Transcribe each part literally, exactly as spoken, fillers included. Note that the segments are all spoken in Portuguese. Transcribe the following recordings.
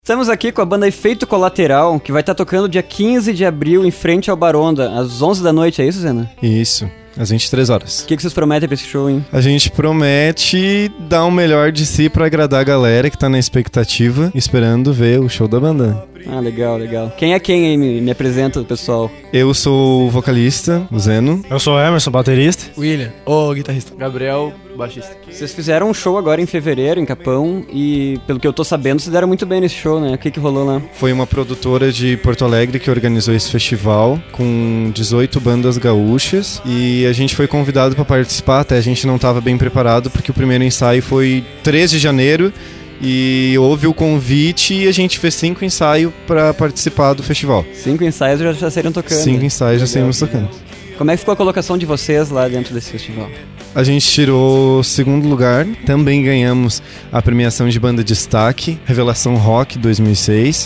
Estamos aqui com a banda Efeito Colateral, que vai estar tocando dia quinze de abril em frente ao Baronda, às onze da noite, é isso, Zena? Isso, às vinte e três horas. O que, que vocês prometem pra esse show, hein? A gente promete dar o melhor de si pra agradar a galera que tá na expectativa, esperando ver o show da banda. Ah, legal, legal. Quem é quem aí? Me, me apresenta, pessoal. Eu sou o vocalista, o Zeno. Eu sou o Emerson, baterista. William, o guitarrista. Gabriel, baixista. Vocês fizeram um show agora em fevereiro, em Capão, e pelo que eu tô sabendo, vocês deram muito bem nesse show, né? O que que rolou lá? Foi uma produtora de Porto Alegre que organizou esse festival, com dezoito bandas gaúchas, e a gente foi convidado para participar, até a gente não estava bem preparado, porque o primeiro ensaio foi três de janeiro, e houve o convite e a gente fez cinco ensaios para participar do festival. Cinco ensaios já, já saíram tocando. Cinco ensaios já saímos tocando. Como é que ficou a colocação de vocês lá dentro desse festival? A gente tirou segundo lugar, também ganhamos a premiação de banda destaque, Revelação Rock dois mil e seis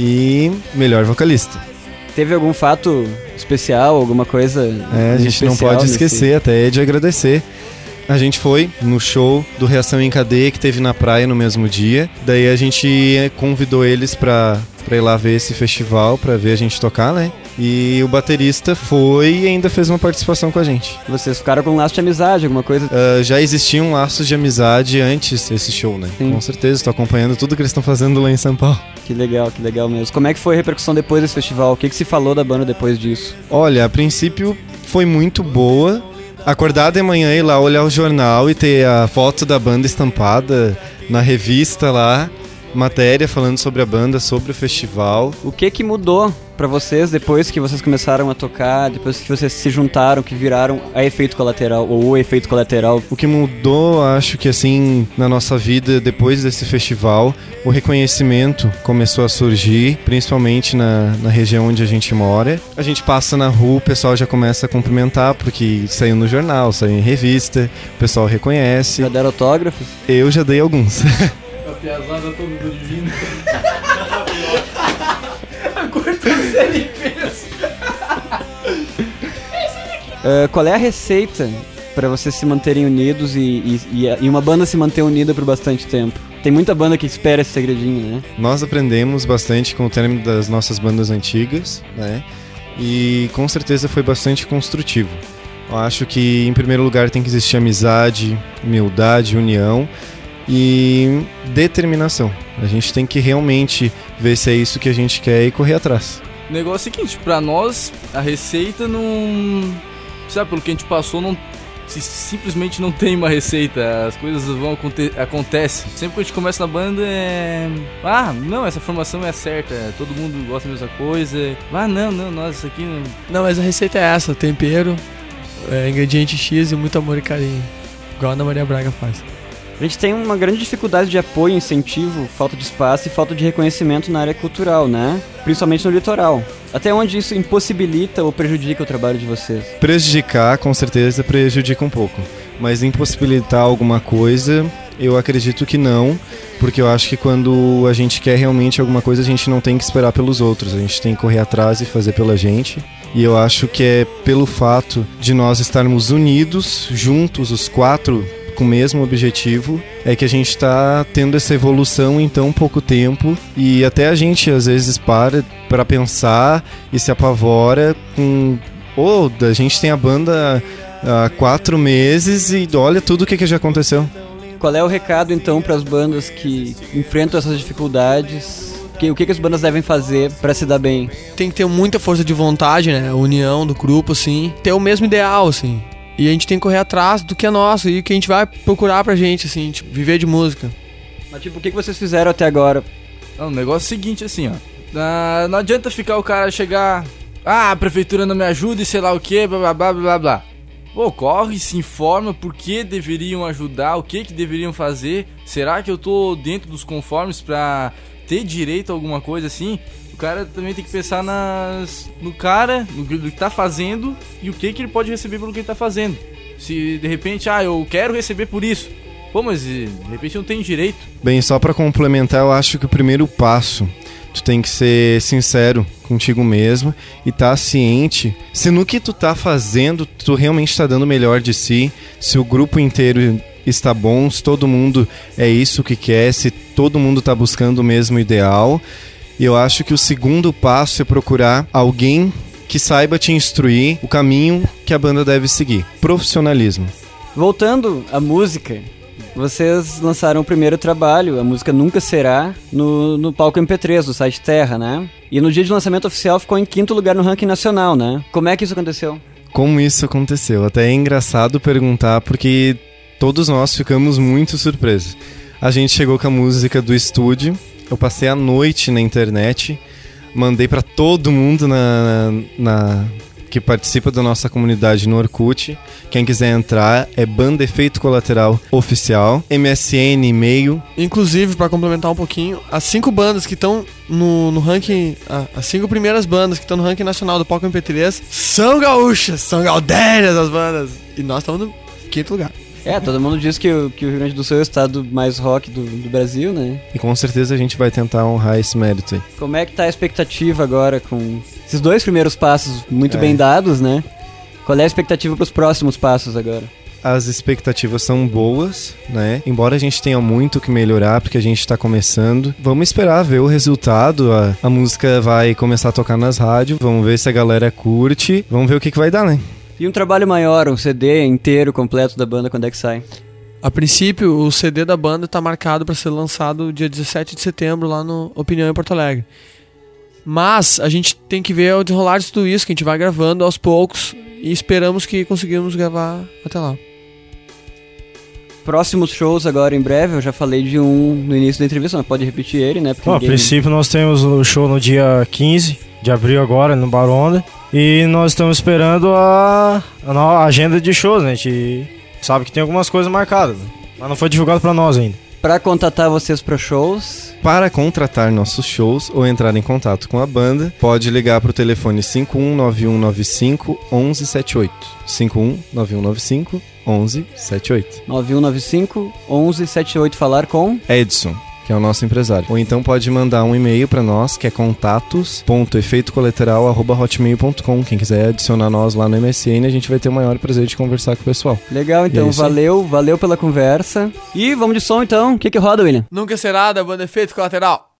e melhor vocalista. Teve algum fato especial, alguma coisa É, a gente não pode esquecer nesse... até de agradecer. A gente foi no show do Reação em Cadeia que teve na praia no mesmo dia. Daí a gente convidou eles pra, pra ir lá ver esse festival, pra ver a gente tocar, né? E o baterista foi e ainda fez uma participação com a gente. Vocês ficaram com um laço de amizade, alguma coisa? Uh, já existiam laços de amizade antes desse show, né? Sim. Com certeza, tô acompanhando tudo que eles estão fazendo lá em São Paulo. Que legal, que legal mesmo. Como é que foi a repercussão depois desse festival? O que, que se falou da banda depois disso? Olha, a princípio foi muito boa. Acordar de manhã e ir lá olhar o jornal e ter a foto da banda estampada na revista lá, matéria falando sobre a banda, sobre o festival. O que que mudou pra vocês depois que vocês começaram a tocar, depois que vocês se juntaram, que viraram a Efeito Colateral, ou o Efeito Colateral? O que mudou, acho que assim, na nossa vida depois desse festival, o reconhecimento começou a surgir, principalmente na, na região onde a gente mora. A gente passa na rua, o pessoal já começa a cumprimentar, porque saiu no jornal, saiu em revista, o pessoal reconhece. Já deram autógrafos? Eu já dei alguns. A piazada todo mundo divino. A cortância ele fez. Uh, qual é a receita para vocês se manterem unidos e, e, e uma banda se manter unida por bastante tempo? Tem muita banda que espera esse segredinho, né? Nós aprendemos bastante com o término das nossas bandas antigas, né? E com certeza foi bastante construtivo. Eu acho que em primeiro lugar tem que existir amizade, humildade, união e determinação. A gente tem que realmente ver se é isso que a gente quer e correr atrás. O negócio é o seguinte, pra nós, a receita não... Sabe, pelo que a gente passou, não, simplesmente não tem uma receita. As coisas vão aconte- acontecem. Sempre que a gente começa na banda é... Ah, não, essa formação é certa, todo mundo gosta da mesma coisa. Ah, não, não, nossa, isso aqui não... Não, mas a receita é essa, tempero, é, ingrediente X e muito amor e carinho. Igual a Ana Maria Braga faz. A gente tem uma grande dificuldade de apoio, incentivo, falta de espaço e falta de reconhecimento na área cultural, né? Principalmente no litoral. Até onde isso impossibilita ou prejudica o trabalho de vocês? Prejudicar, com certeza, prejudica um pouco. Mas impossibilitar alguma coisa, eu acredito que não. Porque eu acho que quando a gente quer realmente alguma coisa, a gente não tem que esperar pelos outros. A gente tem que correr atrás e fazer pela gente. E eu acho que é pelo fato de nós estarmos unidos, juntos, os quatro, com o mesmo objetivo, é que a gente está tendo essa evolução em tão pouco tempo e até a gente às vezes para para pensar e se apavora com oh, a gente tem a banda há quatro meses e olha tudo o que, que já aconteceu. Qual é o recado então para as bandas que enfrentam essas dificuldades? O que, que as bandas devem fazer para se dar bem? Tem que ter muita força de vontade, né? A união do grupo, assim, ter o mesmo ideal, assim. E a gente tem que correr atrás do que é nosso e que a gente vai procurar pra gente, assim, tipo, viver de música. Mas tipo, o que vocês fizeram até agora? Não, o negócio é o seguinte, assim, ó. Ah, não adianta ficar o cara chegar... Ah, a prefeitura não me ajuda e sei lá o que, blá, blá, blá, blá, blá. Pô, corre, se informa por que deveriam ajudar, o que que deveriam fazer. Será que eu tô dentro dos conformes pra ter direito a alguma coisa assim? O cara também tem que pensar nas, no cara, no, no que tá fazendo e o que que ele pode receber pelo que ele tá fazendo. Se de repente, ah, eu quero receber por isso. Pô, mas de repente não tem direito. Bem, só pra complementar, eu acho que o primeiro passo, tu tem que ser sincero contigo mesmo e tá ciente se no que tu tá fazendo, tu realmente tá dando o melhor de si, se o grupo inteiro está bom, se todo mundo é isso que quer, se todo mundo tá buscando o mesmo ideal. E eu acho que o segundo passo é procurar alguém que saiba te instruir o caminho que a banda deve seguir. Profissionalismo. Voltando à música, vocês lançaram o primeiro trabalho, a música Nunca Será, no, no palco M P três do site Terra, né? E no dia de lançamento oficial ficou em quinto lugar no ranking nacional, né? Como é que isso aconteceu? Como isso aconteceu? Até é engraçado perguntar, porque todos nós ficamos muito surpresos. A gente chegou com a música do estúdio, eu passei a noite na internet, mandei pra todo mundo na, na, que participa da nossa comunidade no Orkut. Quem quiser entrar é Banda Efeito Colateral Oficial, M S N, e-mail. Inclusive, pra complementar um pouquinho, as cinco bandas que estão no, no ranking, as cinco primeiras bandas que estão no ranking nacional do palco M P três são gaúchas, são gaudérias as bandas. E nós estamos no quinto lugar. É, todo mundo diz que o, que o Rio Grande do Sul é o estado mais rock do, do Brasil, né? E com certeza a gente vai tentar honrar esse mérito aí. Como é que tá a expectativa agora com esses dois primeiros passos muito É. bem dados, né? Qual é a expectativa pros próximos passos agora? As expectativas são boas, né? Embora a gente tenha muito que melhorar, porque a gente tá começando. Vamos esperar ver o resultado. A, a música vai começar a tocar nas rádios. Vamos ver se a galera curte. Vamos ver o que, que vai dar, né? E um trabalho maior, um C D inteiro, completo da banda, quando é que sai? A princípio, o C D da banda tá marcado para ser lançado dia dezessete de setembro lá no Opinião em Porto Alegre. Mas a gente tem que ver o desenrolar de tudo isso, que a gente vai gravando aos poucos e esperamos que conseguimos gravar até lá. Próximos shows agora em breve, eu já falei de um no início da entrevista, mas pode repetir ele, né? Porque Bom, a ninguém- princípio nós temos o show no dia quinze de abril agora, no Baronda. E nós estamos esperando a, a no- a agenda de shows, né? A gente sabe que tem algumas coisas marcadas, né? Mas não foi divulgado pra nós ainda. Pra contatar vocês para shows, Para contratar nossos shows ou entrar em contato com a banda, pode ligar para o telefone cinco um nove um nove cinco um um sete oito. cinco um nove um nove cinco um um sete oito. nove um nove cinco um um sete oito, falar com... Edson, que é o nosso empresário. Ou então pode mandar um e-mail para nós, que é contatos ponto efeito colateral arroba hotmail ponto com. Quem quiser adicionar nós lá no M S N, a gente vai ter o maior prazer de conversar com o pessoal. Legal, E então, é isso aí. valeu, valeu pela conversa. E vamos de som, então. O que que roda, William? Nunca Será, da banda Efeito Colateral.